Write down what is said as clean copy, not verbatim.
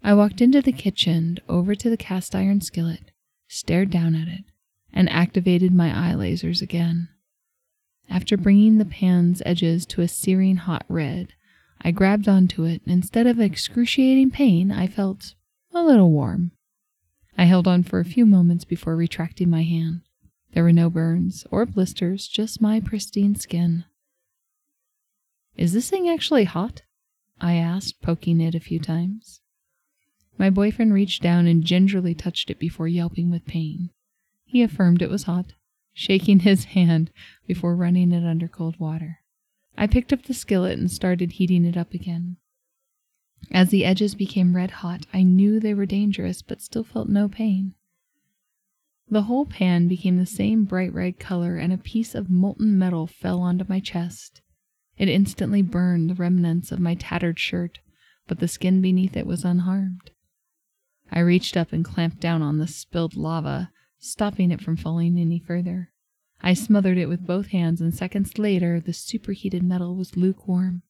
I walked into the kitchen, over to the cast iron skillet, stared down at it, and activated my eye lasers again. After bringing the pan's edges to a searing hot red, I grabbed onto it, and instead of excruciating pain, I felt a little warm. I held on for a few moments before retracting my hand. There were no burns or blisters, just my pristine skin. "Is this thing actually hot?" I asked, poking it a few times. My boyfriend reached down and gingerly touched it before yelping with pain. He affirmed it was hot, shaking his hand before running it under cold water. I picked up the skillet and started heating it up again. As the edges became red hot, I knew they were dangerous, but still felt no pain. The whole pan became the same bright red color, and a piece of molten metal fell onto my chest. It instantly burned the remnants of my tattered shirt, but the skin beneath it was unharmed. I reached up and clamped down on the spilled lava, stopping it from falling any further. I smothered it with both hands, and seconds later the superheated metal was lukewarm.